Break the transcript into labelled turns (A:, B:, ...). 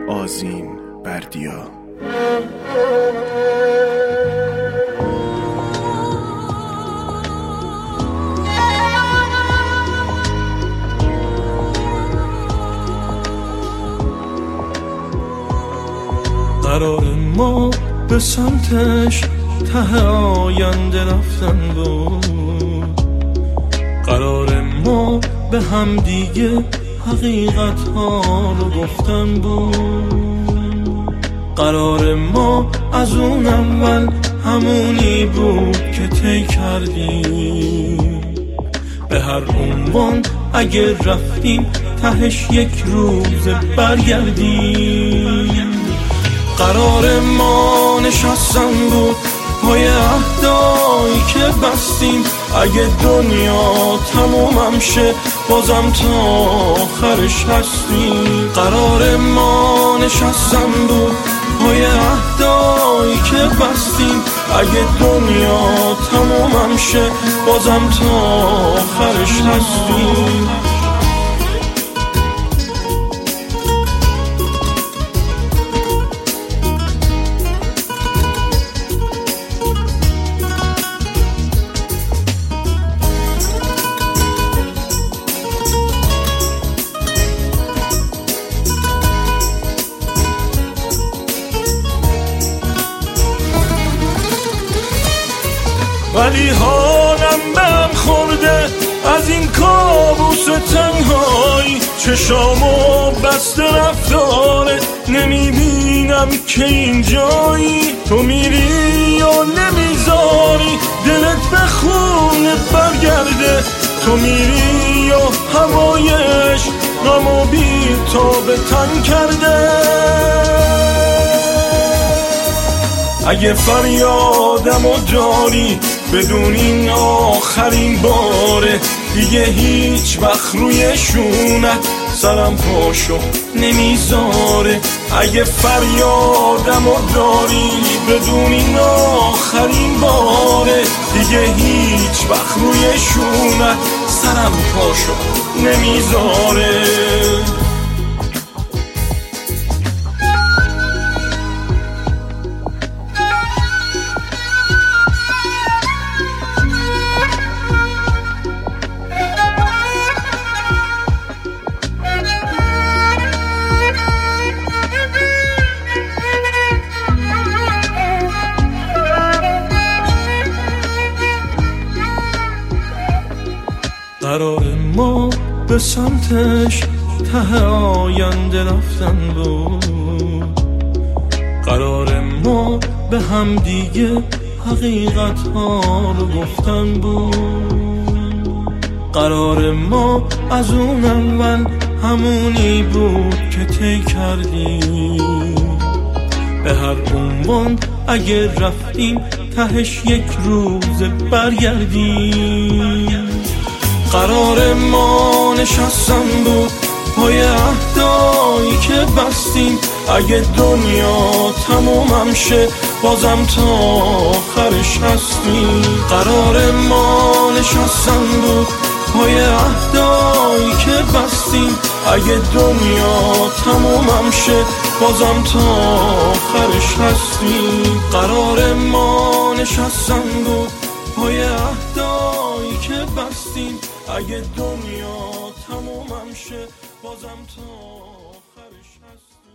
A: آذین بردیا.
B: قرار ما به سمتش ته آینده رفتن بود، قرار ما به هم دیگه حقیقت ها رو گفتن بود، قرار ما از اون اول همونی بود که طی کردیم. به هر عنوان اگر رفتیم تهش یک روز برگردیم. قرار ما نشستن بود پای عهدایی که بستیم، اگه دنیا تمومم شه بازم تا آخرش هستیم. قرار ما نشستن بود پای عهدایی که بستیم، اگه دنیا تمومم شه بازم تا آخرش هستیم. ولی حالم بهم خورده از این کابوس تنهایی، چشامو بسته رفتاره نمیبینم که اینجایی. تو میری یا نمیذاری دلت به خونه برگرده، تو میری یا هوایش غمو بی تا به تن کرده. اگه فریادمو داری بدون این آخرین باره، دیگه هیچ وقت روی شونت سرم پاشو نمیذاره. اگه فریادمو داری بدون این آخرین باره، دیگه هیچ وقت روی شونت سرم پاشو نمیذاره. قرار ما به سمتش ته آینده رفتن بود، قرار ما به هم دیگه حقیقت ها رو گفتن بود، قرار ما از اون اول همونی بود که طی کردیم. به هر عنوان اگر رفتیم تهش یک روز برگردیم. قرار ما نشستن بود پای عهدایی که بستیم، اگه دنیا تمومم شه بازم تا آخرش هستیم. قرار ما نشستن بود پای عهدایی که بستیم، اگه دنیا تمومم شه بازم تا آخرش هستیم. قرار ما نشستن بود پای عهدایی که بستیم، اگه دنیا تمومم شه بازم تا آخرش هستیم.